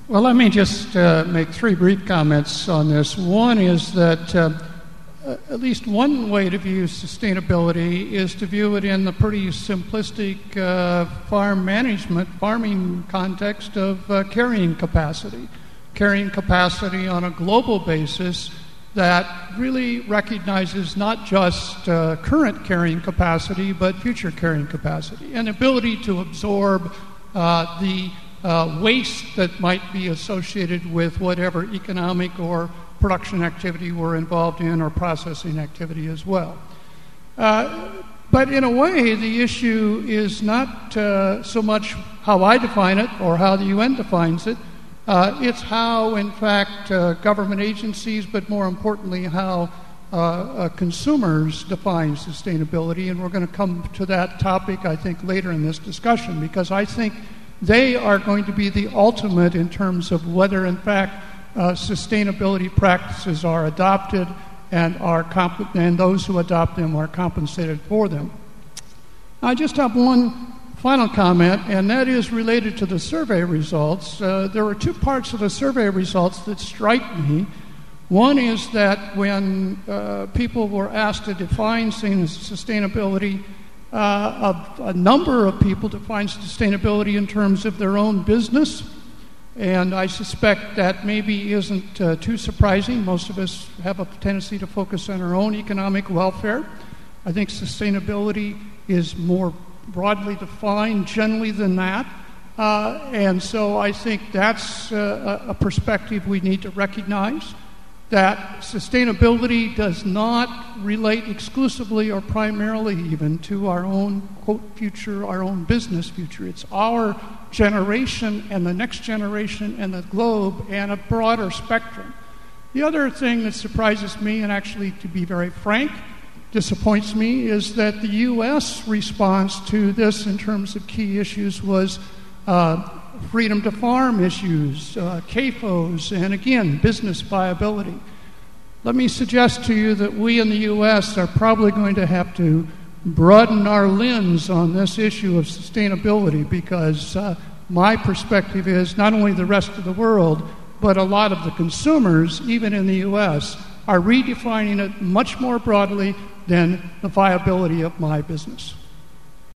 Well, let me just make three brief comments on this. One is that at least one way to view sustainability is to view it in the pretty simplistic farming context of carrying capacity. Carrying capacity on a global basis that really recognizes not just current carrying capacity, but future carrying capacity, and ability to absorb the waste that might be associated with whatever economic or production activity we're involved in, or processing activity as well. But in a way, the issue is not so much how I define it or how the UN defines it. It's how, in fact, government agencies, but more importantly, how consumers define sustainability. And we're going to come to that topic, I think, later in this discussion, because I think they are going to be the ultimate in terms of whether, in fact, sustainability practices are adopted and and those who adopt them are compensated for them. I just have one final comment, and that is related to the survey results. There were two parts of the survey results that strike me. One is that when people were asked to define sustainability, a number of people define sustainability in terms of their own business, and I suspect that maybe isn't too surprising. Most of us have a tendency to focus on our own economic welfare. I think sustainability is more broadly defined generally than that, and so I think that's a perspective we need to recognize, that sustainability does not relate exclusively or primarily even to our own, quote, future, our own business future. It's our generation and the next generation and the globe and a broader spectrum. The other thing that surprises me, and actually, to be very frank, disappoints me, is that the U.S. response to this in terms of key issues was freedom to farm issues, CAFOs, and again, business viability. Let me suggest to you that we in the U.S. are probably going to have to broaden our lens on this issue of sustainability, because my perspective is not only the rest of the world, but a lot of the consumers, even in the U.S., are redefining it much more broadly than the viability of my business.